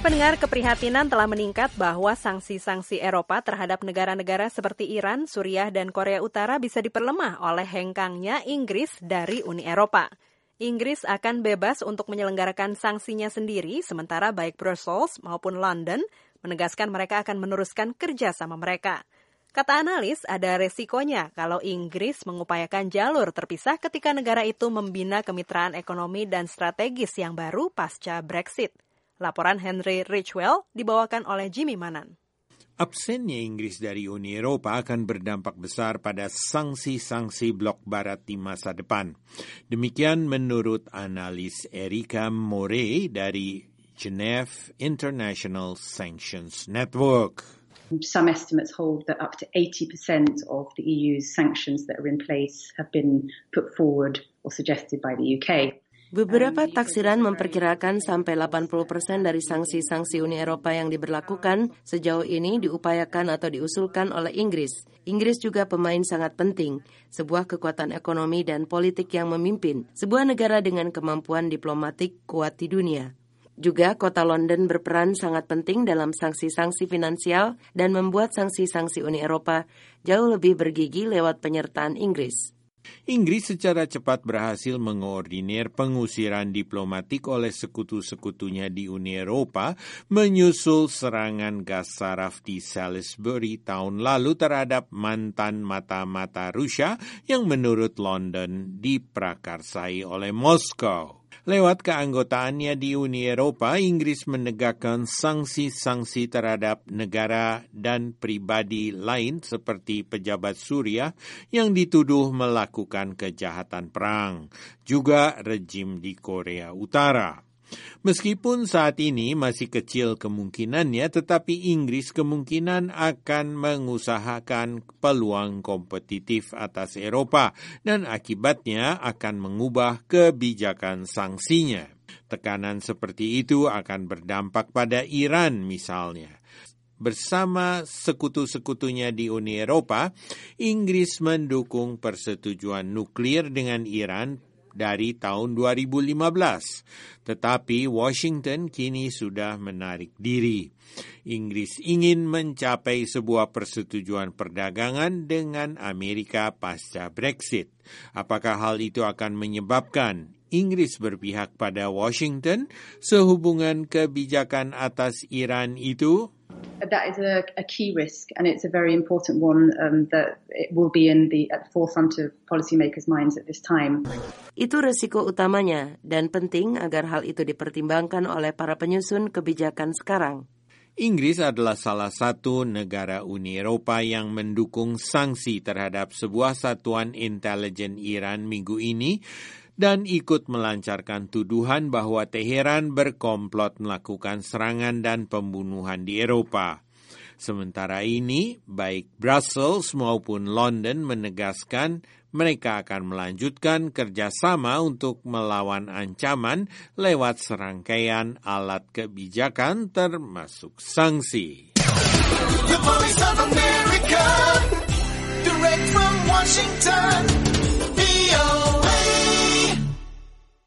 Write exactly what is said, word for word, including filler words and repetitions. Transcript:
Pendengar, keprihatinan telah meningkat bahwa sanksi-sanksi Eropa terhadap negara-negara seperti Iran, Suriah, dan Korea Utara bisa diperlemah oleh hengkangnya Inggris dari Uni Eropa. Inggris akan bebas untuk menyelenggarakan sanksinya sendiri, sementara baik Brussels maupun London menegaskan mereka akan meneruskan kerjasama mereka. Kata analis, ada resikonya kalau Inggris mengupayakan jalur terpisah ketika negara itu membina kemitraan ekonomi dan strategis yang baru pasca Brexit. Laporan Henry Ridgwell dibawakan oleh Jimmy Manan. Absennya Inggris dari Uni Eropa akan berdampak besar pada sanksi-sanksi blok barat di masa depan. Demikian menurut analis Erika Moret dari Geneva International Sanctions Network. Some estimates hold that up to eighty percent of the E U's sanctions that are in place have been put forward or suggested by the U K. Beberapa taksiran memperkirakan sampai delapan puluh persen dari sanksi-sanksi Uni Eropa yang diberlakukan sejauh ini diupayakan atau diusulkan oleh Inggris. Inggris juga pemain sangat penting, sebuah kekuatan ekonomi dan politik yang memimpin, sebuah negara dengan kemampuan diplomatik kuat di dunia. Juga kota London berperan sangat penting dalam sanksi-sanksi finansial dan membuat sanksi-sanksi Uni Eropa jauh lebih bergigi lewat penyertaan Inggris. Inggris secara cepat berhasil mengoordinir pengusiran diplomatik oleh sekutu-sekutunya di Uni Eropa menyusul serangan gas saraf di Salisbury tahun lalu terhadap mantan mata-mata Rusia yang menurut London diprakarsai oleh Moskow. Lewat keanggotaannya di Uni Eropa, Inggris menegakkan sanksi-sanksi terhadap negara dan pribadi lain seperti pejabat Suriah yang dituduh melakukan kejahatan perang, juga rejim di Korea Utara. Meskipun saat ini masih kecil kemungkinannya, tetapi Inggris kemungkinan akan mengusahakan peluang kompetitif atas Eropa dan akibatnya akan mengubah kebijakan sanksinya. Tekanan seperti itu akan berdampak pada Iran misalnya. Bersama sekutu-sekutunya di Uni Eropa, Inggris mendukung persetujuan nuklir dengan Iran dari tahun dua ribu lima belas. Tetapi Washington kini sudah menarik diri. Inggris ingin mencapai sebuah persetujuan perdagangan dengan Amerika pasca Brexit. Apakah hal itu akan menyebabkan Inggris berpihak pada Washington sehubungan kebijakan atas Iran itu? That is a, a key risk, and it's a very important one um, that it will be in the at the forefront of policymakers' minds at this time. Itu risiko utamanya, dan penting agar hal itu dipertimbangkan oleh para penyusun kebijakan sekarang. Inggris adalah salah satu negara Uni Eropa yang mendukung sanksi terhadap sebuah satuan intelijen Iran minggu ini dan ikut melancarkan tuduhan bahwa Teheran berkomplot melakukan serangan dan pembunuhan di Eropa. Sementara ini, baik Brussels maupun London menegaskan mereka akan melanjutkan kerjasama untuk melawan ancaman lewat serangkaian alat kebijakan termasuk sanksi. The Voice of America, direct from Washington.